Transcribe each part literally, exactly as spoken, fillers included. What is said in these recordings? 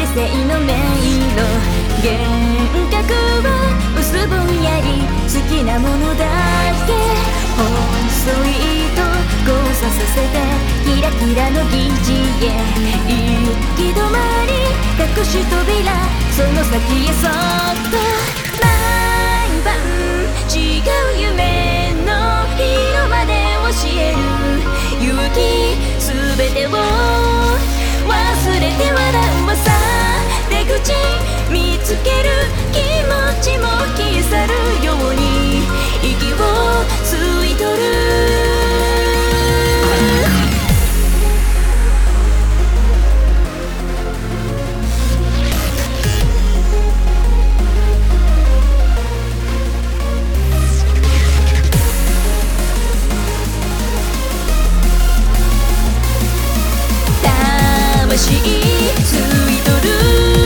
性の迷路、幻覚を薄ぼんやり好きなものだけ細い糸交差させてキラキラの疑似へ行き止まり隠し扉その先へそっと毎晩違う夢の色まで教える勇気すべてを忘れて笑うわさ出口見つける気持ちも消え去るように息を吸い取る魂吸い取る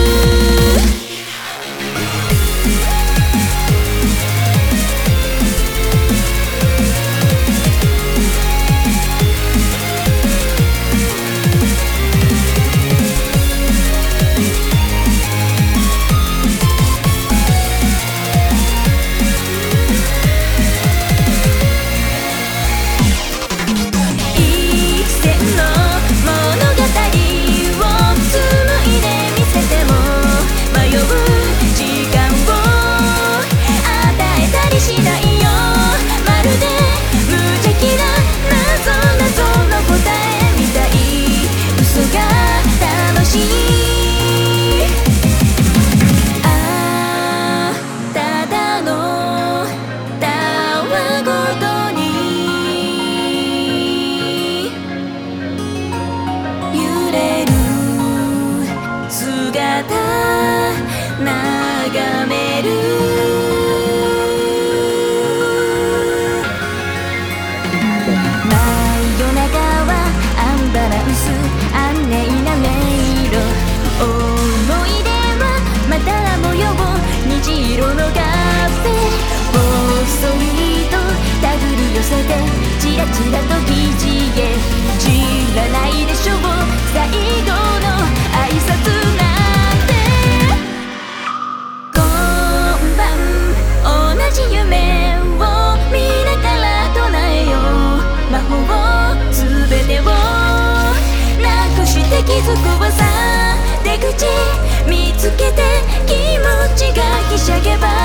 眺める真夜中はアンバランス安寧な迷路思い出はまだら模様虹色のカフェ細いと手繰り寄せてチラチラと疑似へ知らないでしょう最後の挨拶な夢を見ながら唱えよう魔法すべてをなくして気づくわさ出口見つけて気持ちがひしゃげば